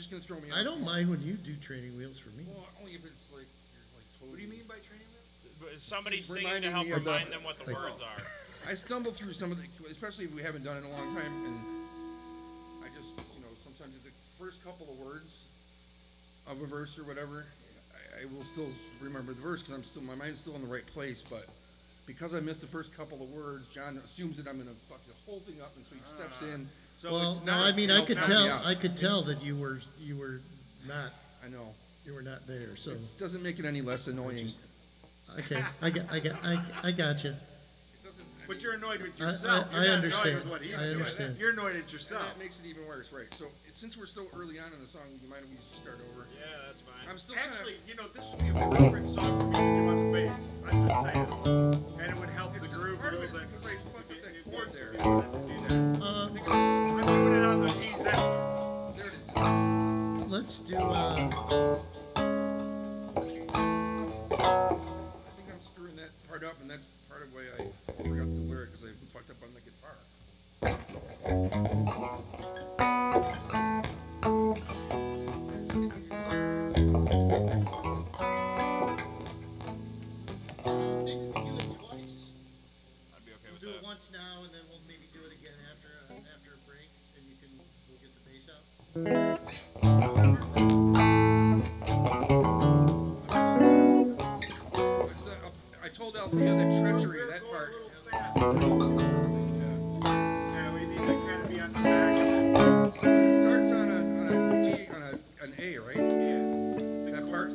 just gonna throw me off. I don't mind when you do training wheels for me. Well, only if it's like totally. What do you mean by training wheels? Somebody's singing to reminding help me of remind them what the like- words are. I stumble through some of the, especially if we haven't done it in a long time, and I just, sometimes it's the first couple of words of a verse or whatever, I will still remember the verse because my mind's still in the right place, but because I missed the first couple of words, John assumes that I'm going to fuck the whole thing up, and so he steps in. So Well, it's no, not. I mean, I could not tell. me out. I could tell that you were not. I know. You were not there. So It doesn't make it any less annoying. okay, I got you. It doesn't. But you're annoyed with yourself. I You're not understand. annoyed with what he's I doing. understand. You're annoyed at And yourself. that makes it even worse, right? So since we're so early on in the song, you mind if we start over? Yeah, that's fine. I'm still Actually, this would be a perfect song for me to do on the bass. I'm just saying. And it would help the groove a part of little it bit. because I fucked up that chord there. If you wanted to do that. Um, I'm doing it on the keys anyway. There it is. let's do. I think I'm screwing that part up, and that's part of why I forgot the lyric because I fucked up on the guitar. Maybe we'll do it twice. I'd be okay We'll with do it that. once now, and then we'll maybe do it again after a break, and we'll get the bass out. I told Althea that treachery, that Go a part. little faster. Yeah, we need to kind of be on the back of it. It starts on an A, right? Yeah. That part.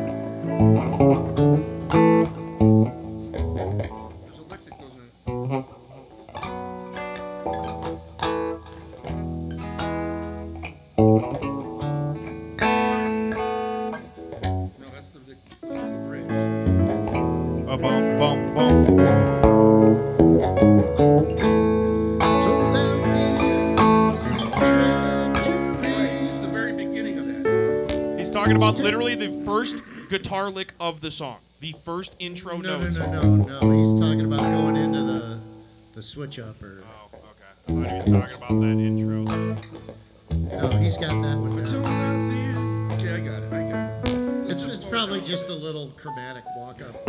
There's a lick that goes in it. No, that's the bridge. Boom, boom, boom. Told Althea, treachery. It's the very beginning of that. He's talking about literally the first guitar lick of the song. The first intro No, notes. no. He's talking about going into the switch up or. Oh, okay. I thought he was talking about that intro. No, he's got that one Told down. Althea. Okay, I got it. It's probably just a little chromatic walk up.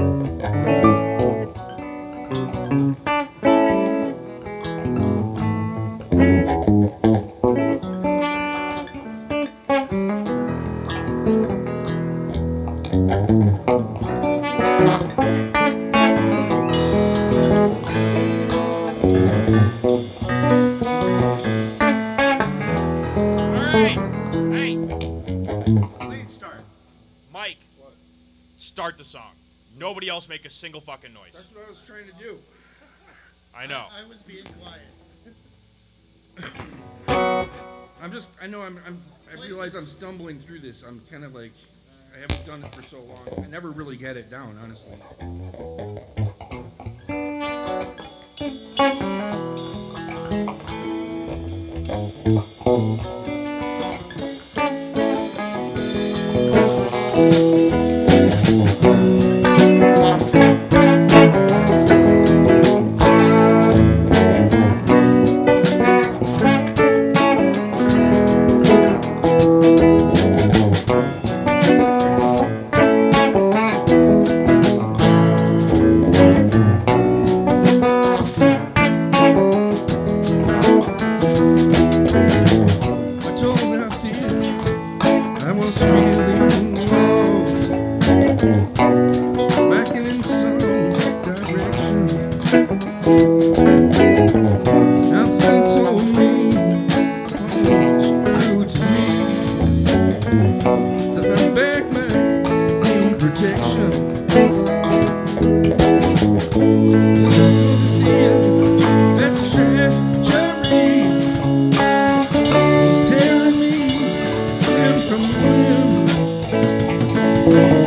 All right. Hey, Lead start. Mike, start the song. Nobody else make a single fucking noise. That's what I was trying to do. I know. I was being quiet. I realize I'm stumbling through this. I'm kind of like, I haven't done it for so long. I never really get it down, honestly. I told Althea I was feeling lost, lacking in some direction. Althea told me, "Don't screw to me, that I'm back, man, need protection." Althea, that treachery was tearing me limb from limb.